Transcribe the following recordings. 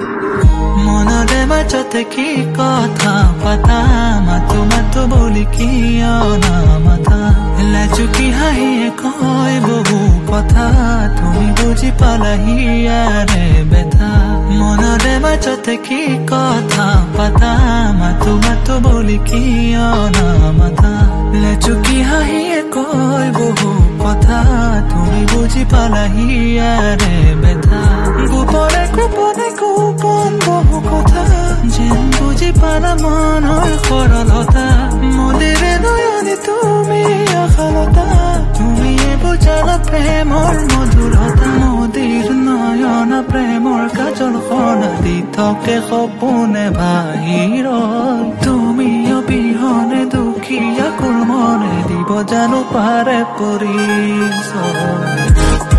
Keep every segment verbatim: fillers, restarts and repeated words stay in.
মনতে মাজতে কি কথা পাতা মাতো মাতো বুলি কিয় নামাতা লাজুকি হাঁহিয়ে কয় বহু কথা তুমি বুজি পালাহি আৰে বেথা মনতে মাজতে কি কথা পাতা মাতো মাতো বুলি কিয় নামাতা লাজুকি হাঁহিয়ে কয় বহু কথা তুমি বুজি পালাহি আৰে বেথা গোপনে গোপনে গোপন বহু কথা যেন বুজি পালা মনৰ সৰলতা মদিৰে নয়নে তুমি আশালতা তুমিয়ে বুজালা প্ৰেমৰ মধুৰতা মদিৰ নয়ন প্ৰেমৰ কাজল খনা দি থাকে সপোনে বাহিৰত তুমি অবিহনে দুখীয়া কুল মনে দিব জানো পাৰে পৰিচয়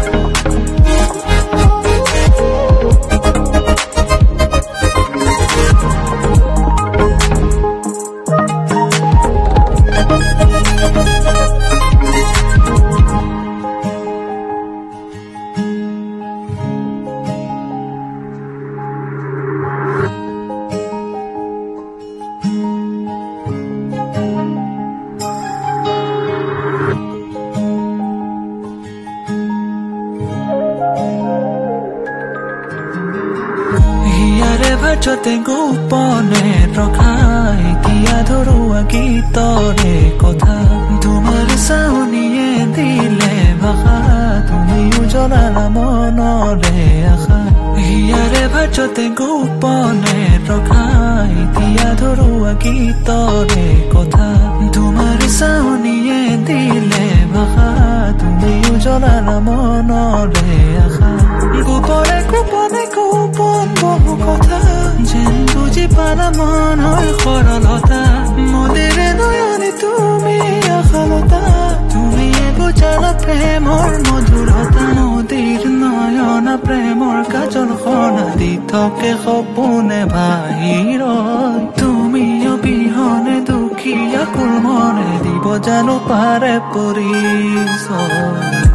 ভাজতে গোপনে ৰখাই দিয়া ধৰুৱা গীতৰে কথা তোমাৰ চাউনিয়ে দিলে ভাষা তুমি উজলালা মনৰে আশা হিয়াৰে ভাজতে গোপনে ৰখাই দিয়া ধৰুৱা গীতৰে কথা তোমাৰ চাউনিয়ে দিলে ভাষা তুমি উজলালা মনৰে আশা গোপনে গোপনে গোপন বহু কথা যেন বুজি পালা মনৰ সৰলতা মদিৰে নয়নে তুমি আশালতা তুমিয়ে বুজালা প্ৰেমৰ মধুৰতা মদিৰ নয়ন প্ৰেমৰ কাজল খনা দি থাকে সপোনে বাহিৰত তুমি অবিহনে দুখীয়া কুল মনে দিব জানো পাৰে পৰিচয়